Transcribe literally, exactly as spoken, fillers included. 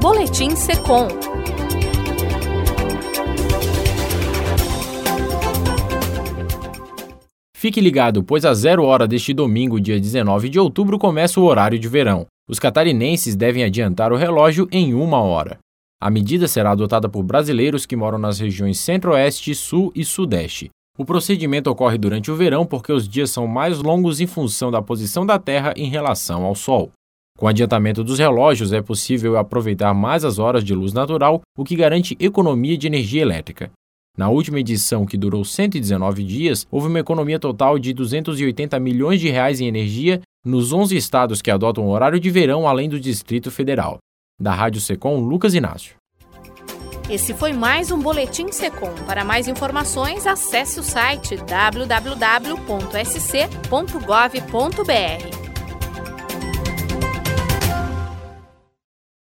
Boletim Secom. Fique ligado, pois às zero hora deste domingo, dia dezenove de outubro, começa o horário de verão. Os catarinenses devem adiantar o relógio em uma hora. A medida será adotada por brasileiros que moram nas regiões Centro-Oeste, Sul e Sudeste. O procedimento ocorre durante o verão porque os dias são mais longos em função da posição da Terra em relação ao Sol. Com o adiantamento dos relógios, é possível aproveitar mais as horas de luz natural, o que garante economia de energia elétrica. Na última edição, que durou cento e dezenove dias, houve uma economia total de duzentos e oitenta milhões de reais em energia nos onze estados que adotam o horário de verão, além do Distrito Federal. Da Rádio Secom, Lucas Inácio. Esse foi mais um Boletim Secom. Para mais informações, acesse o site w w w ponto s c ponto gov ponto b r.